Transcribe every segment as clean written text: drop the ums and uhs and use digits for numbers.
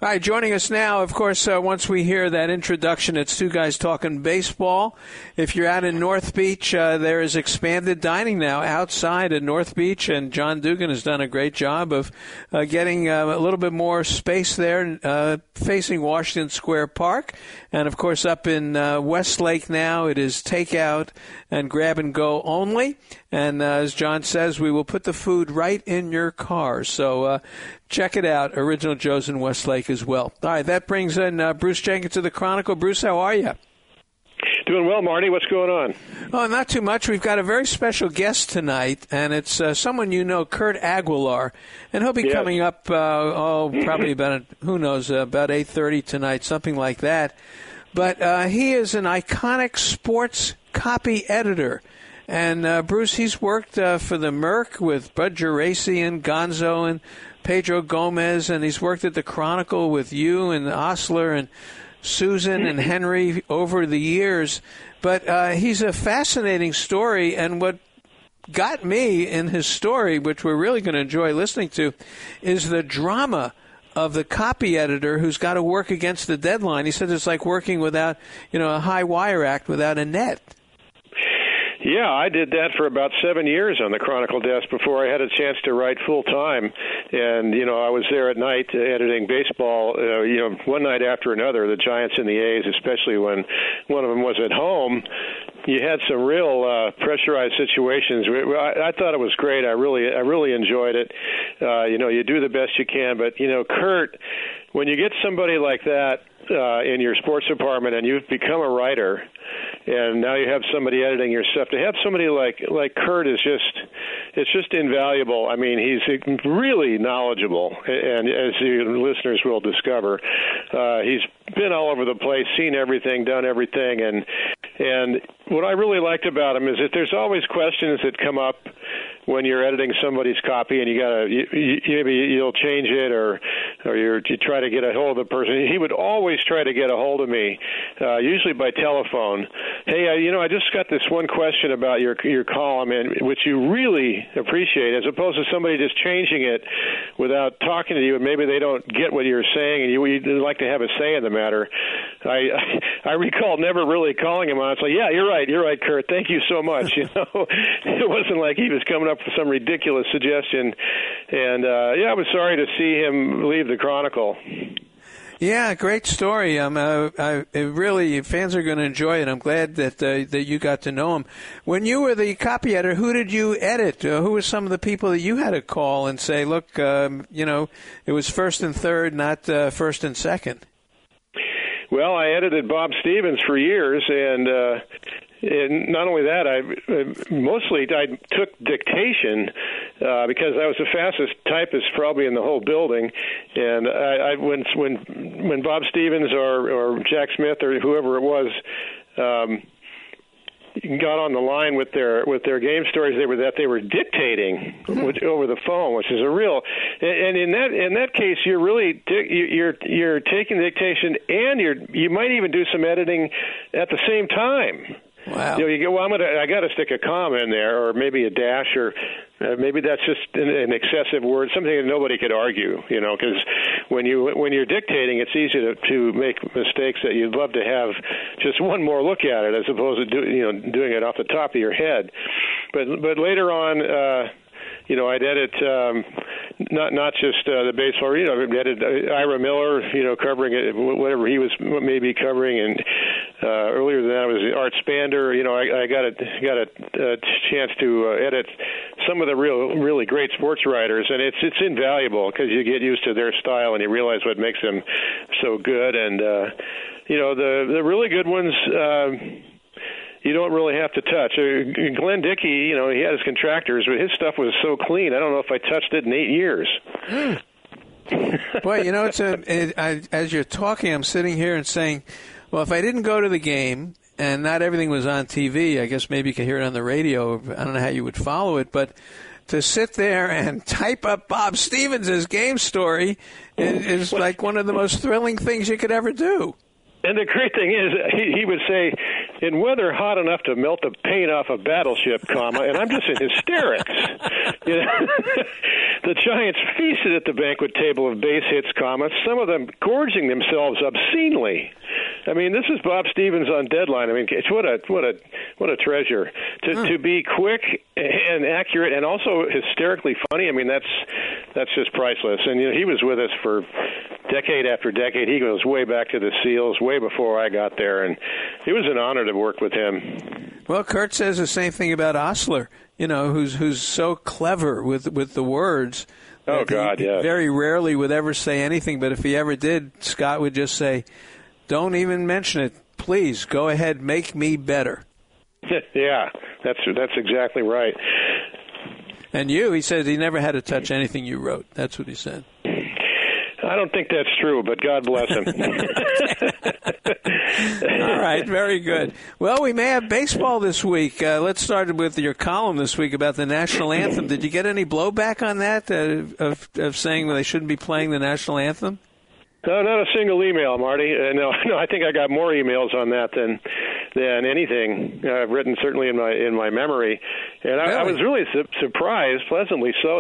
All right, joining us now, of course, once we hear that introduction, it's Two Guys Talking Baseball. If you're out in North Beach, there is expanded dining now outside at North Beach, and John Dugan has done a great job of getting a little bit more space there facing Washington Square Park. And, of course, up in Westlake now, it is takeout and grab-and-go only. And as John says, we will put the food right in your car. So check it out, Original Joe's in Westlake as well. All right, that brings in Bruce Jenkins of the Chronicle. Bruce, how are you? Doing well, Marty. What's going on? Oh, not too much. We've got a very special guest tonight, and it's someone you know, Kurt Aguilar. And he'll be coming up, probably about, about 8:30 tonight, something like that. But he is an iconic sports copy editor. And, Bruce, he's worked for the Merc with Bud Geraci and Gonzo and Pedro Gomez, and he's worked at the Chronicle with you and Osler and Susan and Henry over the years. But he's a fascinating story, and what got me in his story, which we're really going to enjoy listening to, is the drama of the copy editor who's got to work against the deadline. He said it's like working without, a high wire act without a net. Yeah, I did that for about 7 years on the Chronicle desk before I had a chance to write full-time. And, I was there at night editing baseball, one night after another, the Giants and the A's, especially when one of them was at home. You had some real pressurized situations. I thought it was great. I really enjoyed it. You do the best you can. But, Kurt, when you get somebody like that in your sports department and you've become a writer, and now you have somebody editing your stuff, to have somebody like Kurt it's just invaluable. I mean, he's really knowledgeable, and as the listeners will discover, he's been all over the place, seen everything, done everything, and what I really liked about him is that there's always questions that come up when you're editing somebody's copy, and maybe you'll change it, or you try to get a hold of the person. He would always try to get a hold of me, usually by telephone. Hey, I just got this one question about your column, and which you really appreciate, as opposed to somebody just changing it without talking to you, and maybe they don't get what you're saying, and you'd like to have a say in the matter. I recall never really calling him on. It's like, yeah, you're right, Kurt. Thank you so much. It wasn't like he was coming up with some ridiculous suggestion, and I was sorry to see him leave the Chronicle. Yeah, great story. Really, fans are going to enjoy it. I'm glad that you got to know him. When you were the copy editor, who did you edit? Who were some of the people that you had to call and say, look, it was first and third, not first and second? Well, I edited Bob Stevens for years, and not only that, I took dictation because I was the fastest typist probably in the whole building. And when Bob Stevens or Jack Smith or whoever it was got on the line with their game stories, they were dictating over the phone, which is a real. And in that case, you're really you're taking dictation, and you might even do some editing at the same time. Wow. You go, well, I got to stick a comma in there, or maybe a dash, or maybe that's just an excessive word, something that nobody could argue, because when you're dictating, it's easy to make mistakes that you'd love to have just one more look at it, as opposed to doing it off the top of your head. But later on, I'd edit not just the baseball. I'd edit Ira Miller, covering it, whatever he was maybe covering, and earlier than that it was Art Spander. I got a chance to edit some of the really great sports writers, and it's invaluable because you get used to their style and you realize what makes them so good. And the really good ones. You don't really have to touch. Glenn Dickey, he had his contractors, but his stuff was so clean. I don't know if I touched it in 8 years. Boy, as you're talking, I'm sitting here and saying, well, if I didn't go to the game and not everything was on TV, I guess maybe you could hear it on the radio. I don't know how you would follow it, but to sit there and type up Bob Stevens' game story is like one of the most thrilling things you could ever do. And the great thing is, he would say, in weather hot enough to melt the paint off a battleship, and I'm just in hysterics. The Giants feasted at the banquet table of base hits comets, some of them gorging themselves obscenely. I mean, this is Bob Stevens on Deadline. I mean, what a treasure to be quick and accurate and also hysterically funny. I mean, that's just priceless. And he was with us for decade after decade. He goes way back to the SEALs, way before I got there, and it was an honor to work with him. Well, Kurt says the same thing about Osler. Who's so clever with the words. Oh God, yeah. Very rarely would ever say anything, but if he ever did, Scott would just say, "Don't even mention it. Please go ahead, make me better." Yeah, that's exactly right. And he said he never had to touch anything you wrote. That's what he said. I don't think that's true, but God bless him. All right, very good. Well, we may have baseball this week. Let's start with your column this week about the national anthem. Did you get any blowback on that, of saying they shouldn't be playing the national anthem? No, not a single email, Marty. No, I think I got more emails on that than anything I've written, certainly in my memory. And I was really surprised, pleasantly so.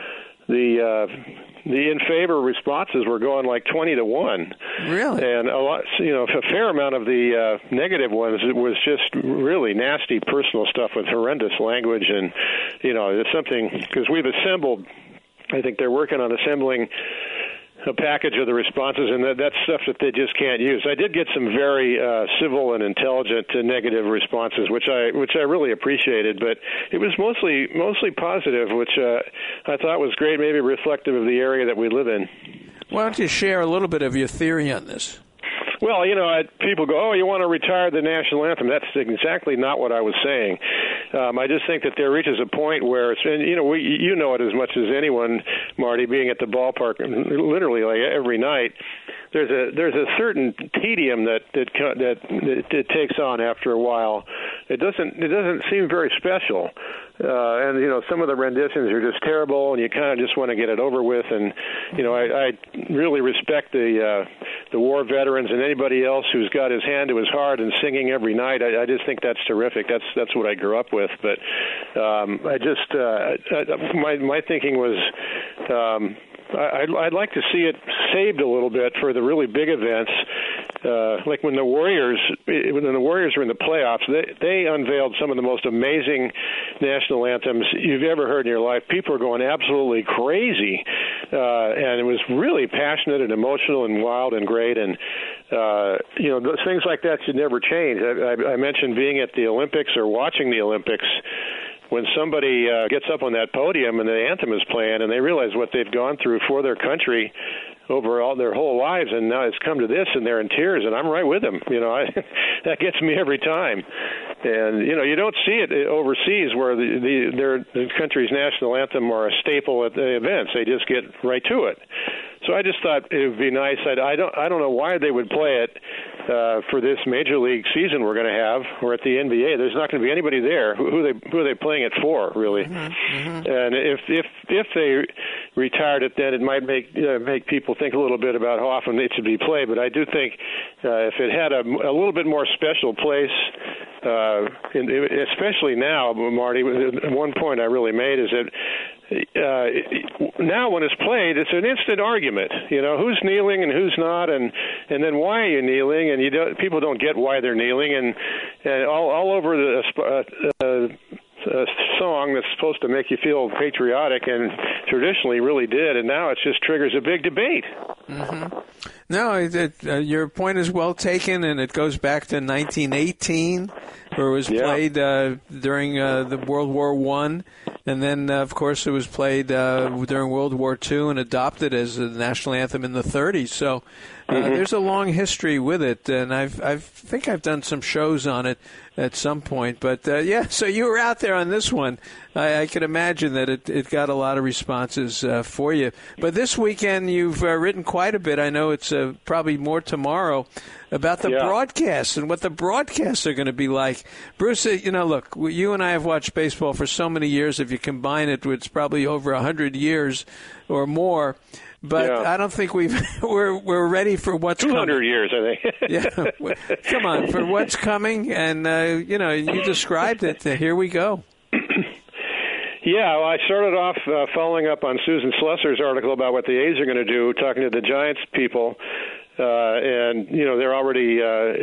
The in favor responses were going like 20-1. Really? And a fair amount of the negative ones was just really nasty personal stuff with horrendous language, and it's something because we've assembled. I think they're working on assembling a package of the responses, and that's stuff that they just can't use. I did get some very civil and intelligent negative responses, which I really appreciated, but it was mostly positive, which I thought was great, maybe reflective of the area that we live in. Why don't you share a little bit of your theory on this? Well, people go, "Oh, you want to retire the national anthem?" That's exactly not what I was saying. I just think that there reaches a point where, and you know it as much as anyone, Marty, being at the ballpark literally like every night. There's a certain tedium that it takes on after a while. It doesn't seem very special, and some of the renditions are just terrible, and you kind of just want to get it over with. And I really respect the war veterans and anybody else who's got his hand to his heart and singing every night. I just think that's terrific. That's what I grew up with. But my thinking was. I'd like to see it saved a little bit for the really big events, like when the Warriors were in the playoffs. They unveiled some of the most amazing national anthems you've ever heard in your life. People are going absolutely crazy, and it was really passionate and emotional and wild and great. And things like that should never change. I mentioned being at the Olympics or watching the Olympics. When somebody gets up on that podium and the anthem is playing and they realize what they've gone through for their country over all their whole lives, and now it's come to this and they're in tears, and I'm right with them. That gets me every time. And, you don't see it overseas where the country's national anthem are a staple at the events. They just get right to it. So I just thought it would be nice. I don't know why they would play it for this major league season we're going to have, or at the NBA. There's not going to be anybody there. Who are they playing it for, really? Mm-hmm. And if they retired it, then it might make people think a little bit about how often it should be played. But I do think if it had a little bit more special place, especially now, Marty, one point I really made is that now when it's played, it's an instant argument. Who's kneeling and who's not, and then why are you kneeling? And people don't get why they're kneeling, and all over the song that's supposed to make you feel patriotic, and traditionally really did, and now it just triggers a big debate. Mm-hmm. No, your point is well taken, and it goes back to 1918, where it was played during the World War I, and then, of course, it was played during World War II and adopted as the national anthem in the 30s. So there's a long history with it, and I think I've done some shows on it at some point. But, so you were out there on this one. I could imagine that it got a lot of responses for you. But this weekend you've written quite a bit. I know it's probably more tomorrow about the broadcasts and what the broadcasts are going to be like. Bruce, look, you and I have watched baseball for so many years. If you combine it, it's probably over 100 years or more. But I don't think we're ready for what's 200 coming. Years, I think. Come on, for what's coming, and you described it. Here we go. Yeah, well, I started off following up on Susan Slusser's article about what the A's are going to do, talking to the Giants people, and they're already,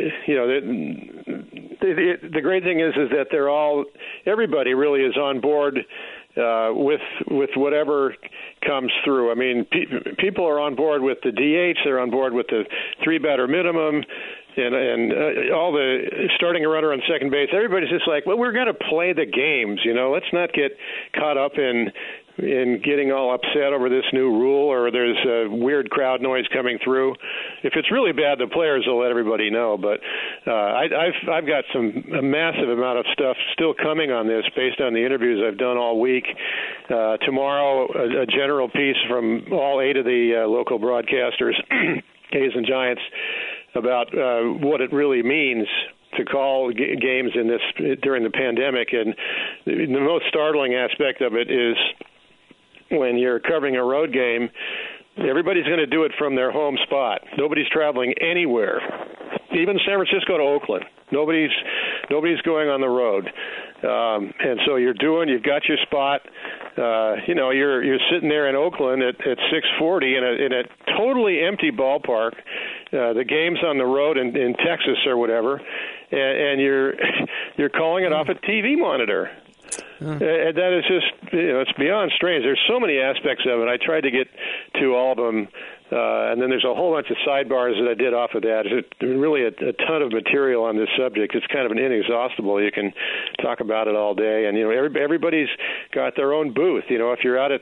the great thing is that everybody really is on board with whatever comes through. I mean, people are on board with the DH, they're on board with the 3-batter minimum. And all the starting a runner on second base, everybody's just like, well, we're going to play the games, Let's not get caught up in getting all upset over this new rule or there's a weird crowd noise coming through. If it's really bad, the players will let everybody know. But I've got a massive amount of stuff still coming on this based on the interviews I've done all week. Tomorrow, a general piece from all 8 of the local broadcasters, A's and Giants, about what it really means to call games during the pandemic. And the most startling aspect of it is when you're covering a road game, everybody's going to do it from their home spot. Nobody's traveling anywhere, even San Francisco to Oakland. Nobody's going on the road. And so you've got your spot. You're sitting there in Oakland at 6:40 in a totally empty ballpark. The game's on the road in Texas or whatever, and you're calling it off a TV monitor. And that is just, it's beyond strange. There's so many aspects of it. I tried to get to all of them, and then there's a whole bunch of sidebars that I did off of that. There's really a ton of material on this subject. It's kind of an inexhaustible. You can talk about it all day, and everybody's got their own booth. If you're out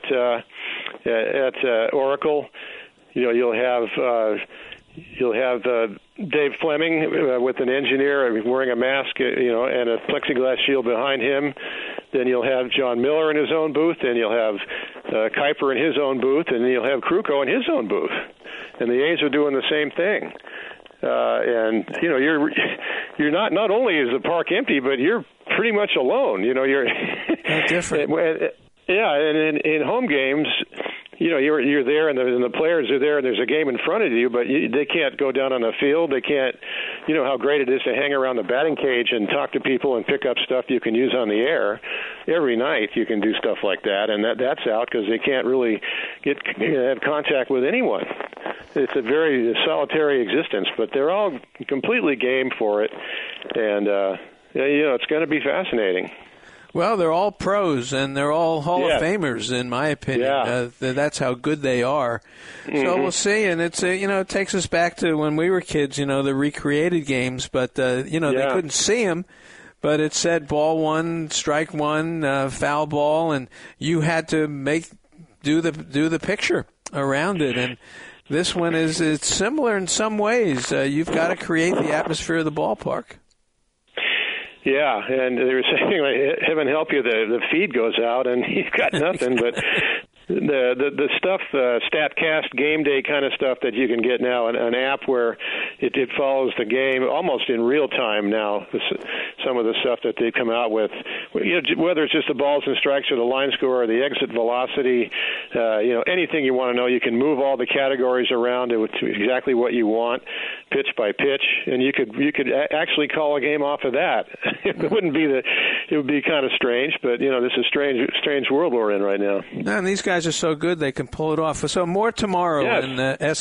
at Oracle, you'll have Dave Fleming with an engineer wearing a mask, and a plexiglass shield behind him. Then you'll have John Miller in his own booth, and you'll have Kuiper in his own booth, and then you'll have Krukow in his own booth. And the A's are doing the same thing. And you're not only is the park empty, but you're pretty much alone. You're different. Yeah, and in home games, you're there, and the players are there, and there's a game in front of you, but they can't go down on the field. They can't, how great it is to hang around the batting cage and talk to people and pick up stuff you can use on the air. Every night you can do stuff like that, and that's out because they can't really have contact with anyone. It's a very solitary existence, but they're all completely game for it, and it's going to be fascinating. Well, they're all pros, and they're all Hall of Famers, in my opinion. Yeah. That's how good they are. Mm-hmm. So we'll see, and it's it takes us back to when we were kids, the recreated games, but they couldn't see them. But it said ball 1, strike 1, foul ball, and you had to do the picture around it. And this one it's similar in some ways. You've got to create the atmosphere of the ballpark. Yeah, and they were saying, heaven help you, the feed goes out and you've got nothing. But the stuff, StatCast game day kind of stuff that you can get now, an app where it follows the game almost in real time now. Some of the stuff that they've come out with, whether it's just the balls and strikes or the line score or the exit velocity, anything you want to know, you can move all the categories around to exactly what you want, pitch by pitch, and you could actually call a game off of that. It would be kind of strange, but this is strange world we're in right now. And these guys are so good they can pull it off. So more tomorrow in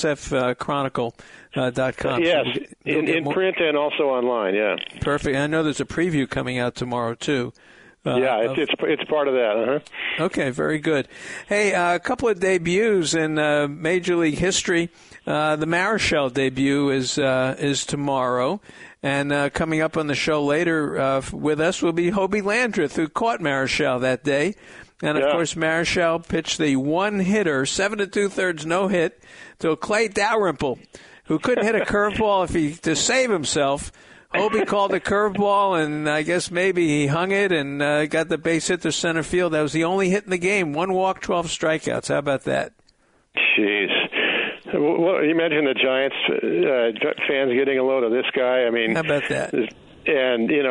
sfchronicle.com. Yes, so in print and also online. Yeah, perfect. I know there's a preview coming out tomorrow too. It's part of that. Uh-huh. Okay, very good. Hey, a couple of debuts in Major League history. The Marichal debut is tomorrow. And coming up on the show later with us will be Hobie Landreth, who caught Marichal that day. And, of course, Marichal pitched the one-hitter, 7 2/3 no-hit, to Clay Dalrymple, who couldn't hit a curveball to save himself. Hobie called the curveball, and I guess maybe he hung it and got the base hit to center field. That was the only hit in the game. 1 walk, 12 strikeouts. How about that? Jeez. Well, you mentioned the Giants fans getting a load of this guy. I mean, how about that? And he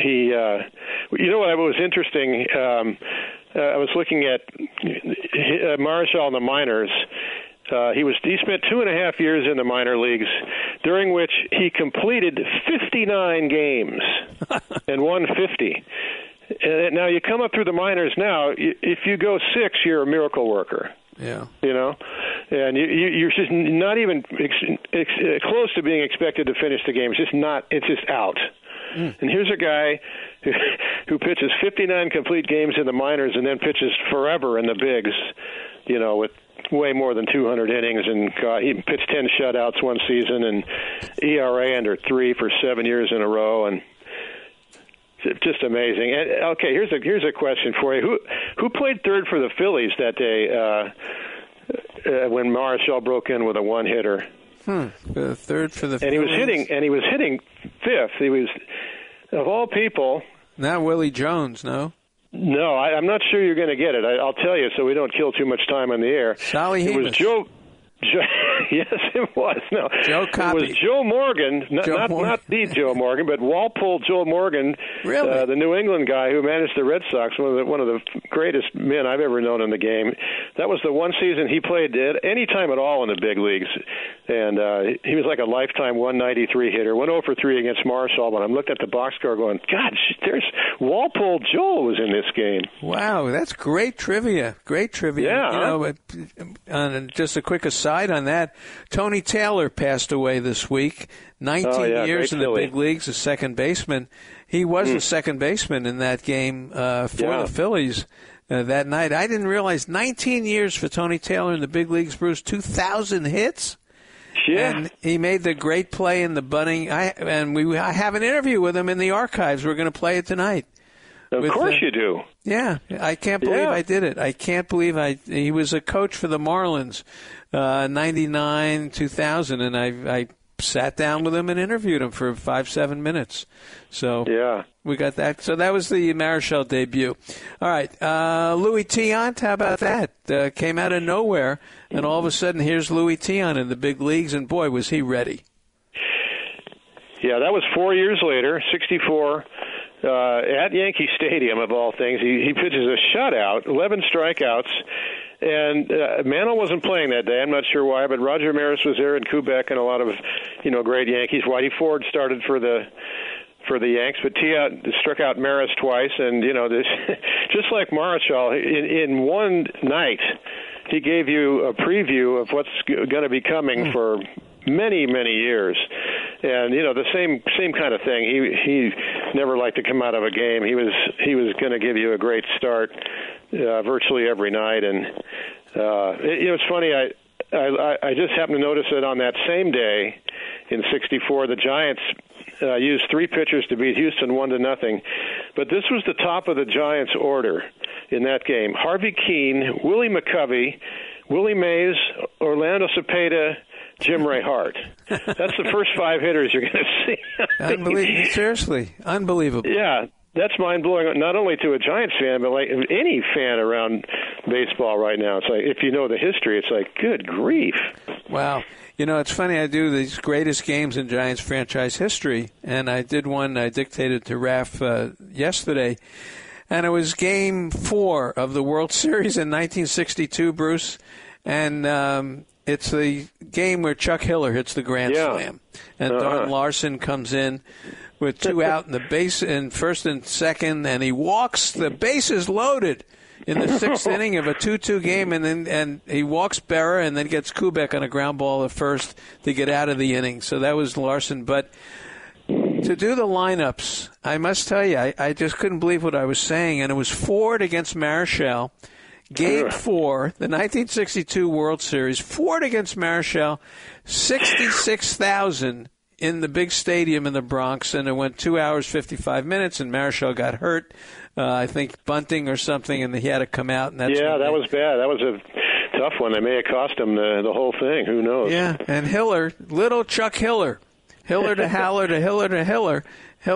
what was interesting. I was looking at Marichal in the minors. He spent 2.5 years in the minor leagues, during which he completed 59 games and won 50. Now you come up through the minors now. If you go 6, you're a miracle worker. Yeah. And you're just not even close to being expected to finish the game. It's just out. And here's a guy who pitches 59 complete games in the minors and then pitches forever in the bigs, with way more than 200 innings. And he pitched 10 shutouts one season and ERA under 3 for 7 years in a row. And just amazing. And, okay, here's a question for you. Who played third for the Phillies that day when Marichal broke in with a one-hitter? Third for the Phillies. And he was hitting fifth. He was, of all people. Not Willie Jones, no? No, I'm not sure you're going to get it. I'll tell you so we don't kill too much time on the air. Solly It was Joe. Yes, it was. No, Joe Coppy. It was Joe Morgan, not the Joe Morgan, but Walpole Joe Morgan, really? The New England guy who managed the Red Sox, one of the greatest men I've ever known in the game. That was the one season he played any time at all in the big leagues, and he was like a lifetime 193 hitter. Went 0 for 3 against Marichal. When I'm looking at the box score, going, God, there's Walpole Joe was in this game. Wow, that's great trivia. Great trivia. Yeah. Just a quick aside on that, Tony Taylor passed away this week. 19 years in the big leagues, a second baseman. He was a second baseman in that game for the Phillies that night. I didn't realize 19 years for Tony Taylor in the big leagues, Bruce. 2,000 hits. Yeah. And he made the great play in the bunting. I have an interview with him in the archives. We're going to play it tonight. Of course you do. Yeah, I can't believe I did it. I can't believe he was a coach for the Marlins, 99, 2000, and I sat down with him and interviewed him for 5-7 minutes. So we got that. So that was the Marichal debut. All right, Louis Tiant, how about that? Came out of nowhere, and all of a sudden here's Louis Tiant in the big leagues, and boy, was he ready. Yeah, that was 4 years later, 64. At Yankee Stadium, of all things, he pitches a shutout, 11 strikeouts, and Mantle wasn't playing that day. I'm not sure why, but Roger Maris was there, and Kubek, and a lot of great Yankees. Whitey Ford started for the Yanks, but Tiant struck out Maris twice, and this, just like Marichal, in one night, he gave you a preview of what's going to be coming for many, many years. And the same kind of thing. He never liked to come out of a game. He was going to give you a great start virtually every night. And it's funny. I just happened to notice that on that same day in '64, the Giants used 3 pitchers to beat Houston 1-0. But this was the top of the Giants' order in that game: Harvey Keene, Willie McCovey, Willie Mays, Orlando Cepeda, Jim Ray Hart. That's the first 5 hitters you're going to see. Unbelievable. Seriously, unbelievable. Yeah, that's mind-blowing, not only to a Giants fan, but like any fan around baseball right now. It's like, if you know the history, it's like, good grief. Wow. It's funny, I do these greatest games in Giants franchise history, and I did one I dictated to Raf yesterday, and it was Game 4 of the World Series in 1962, Bruce, and it's the game where Chuck Hiller hits the grand slam, and Don Larson comes in with 2 out in the base in first and second, and he walks the bases loaded in the 6th inning of a 2-2 game, and he walks Berra and then gets Kubek on a ground ball at first to get out of the inning. So that was Larson. But to do the lineups, I must tell you, I just couldn't believe what I was saying, and it was Ford against Marichal. Game 4, the 1962 World Series, Ford against Marichal, 66,000 in the big stadium in the Bronx, and it went 2 hours, 55 minutes, and Marichal got hurt, I think bunting or something, and he had to come out. And that's that was bad. That was a tough one. They may have cost him the whole thing. Who knows? Yeah, and Hiller, little Chuck Hiller to Haller to Hiller to Hiller.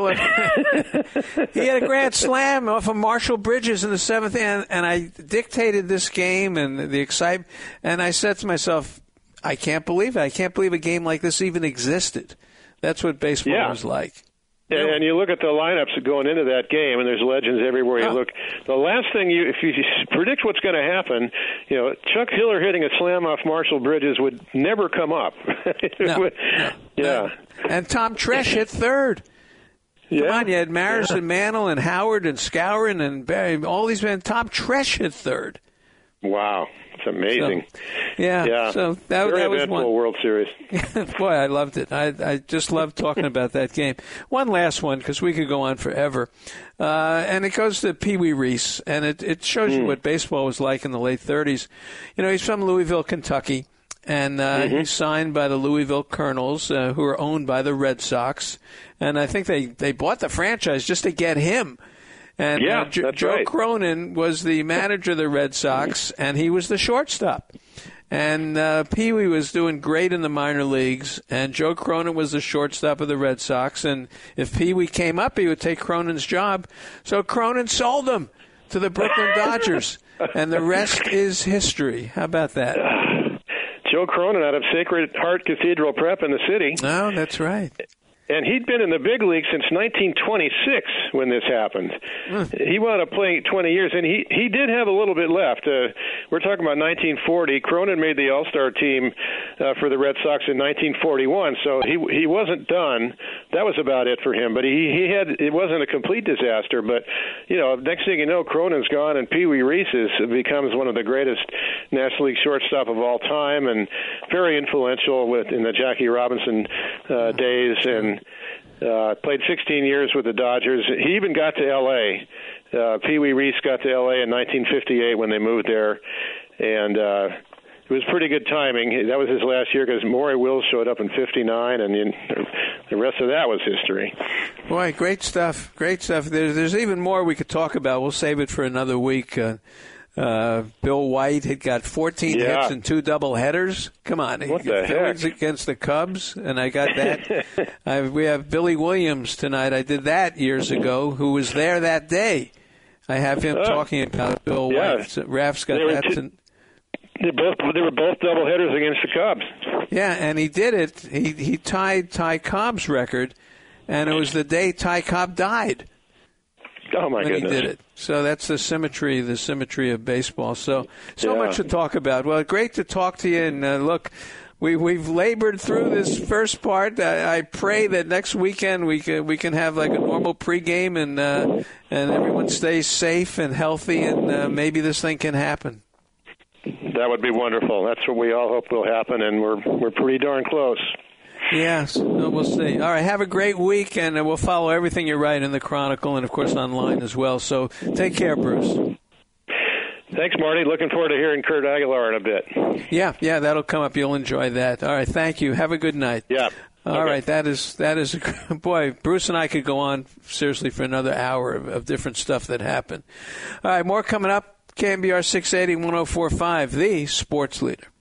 He had a grand slam off of Marshall Bridges in the 7th inning, and I dictated this game and the excitement, and I said to myself, I can't believe it. I can't believe a game like this even existed. That's what baseball was like. And you look at the lineups going into that game, and there's legends everywhere you look. The last thing if you predict what's going to happen, Chuck Hiller hitting a slam off Marshall Bridges would never come up. No. And Tom Tresh hit third. Come on, you had Maris and Mantle and Howard and Skowron and Barry, all these men. Tom Tresh at third. Wow, it's amazing. So that was one World Series. Boy, I loved it. I just loved talking about that game. One last one, because we could go on forever, and it goes to Pee Wee Reese, and it shows you what baseball was like in the late 30s. You know, he's from Louisville, Kentucky, and he's signed by the Louisville Colonels, who are owned by the Red Sox, and I think they bought the franchise just to get him. And Joe Cronin was the manager of the Red Sox, and he was the shortstop. And Pee Wee was doing great in the minor leagues, and Joe Cronin was the shortstop of the Red Sox. And if Pee Wee came up, he would take Cronin's job. So Cronin sold him to the Brooklyn Dodgers, and the rest is history. How about that? Joe Cronin out of Sacred Heart Cathedral Prep in the city. Oh, that's right. And he'd been in the big league since 1926 when this happened. He wound up playing 20 years, and he did have a little bit left. We're talking about 1940. Cronin made the All-Star team for the Red Sox in 1941, so he wasn't done. That was about it for him. But it wasn't a complete disaster. But next thing you know, Cronin's gone, and Pee Wee Reese becomes one of the greatest National League shortstop of all time, and very influential in the Jackie Robinson days, and played 16 years with the Dodgers. He even got to L.A. Pee Wee Reese got to L.A. in 1958 when they moved there, and it was pretty good timing. That was his last year because Maury Wills showed up in 59, and the rest of that was history. Boy, great stuff. Great stuff. There's even more we could talk about. We'll save it for another week. Bill White had got 14 hits and 2 doubleheaders. Come on. What the heck? Against the Cubs, and I got that. We have Billy Williams tonight. I did that years ago, who was there that day. I have him talking about Bill White. So Raf's got that. They were both doubleheaders against the Cubs. Yeah, and he did it. He tied Ty Cobb's record, and it was the day Ty Cobb died. Oh, my goodness. He did it. So that's the symmetry of baseball. So much to talk about. Well, great to talk to you. And look, we've labored through this first part. I pray that next weekend we can have like a normal pregame and everyone stays safe and healthy, and maybe this thing can happen. That would be wonderful. That's what we all hope will happen, and we're pretty darn close. Yes, we'll see. All right, have a great week, and we'll follow everything you write in the Chronicle and, of course, online as well. So take care, Bruce. Thanks, Marty. Looking forward to hearing Kurt Aguilar in a bit. Yeah, that'll come up. You'll enjoy that. All right, thank you. Have a good night. Yeah. All right, that is boy, Bruce and I could go on, seriously, for another hour of different stuff that happened. All right, more coming up. KMBR 680 1045, the sports leader.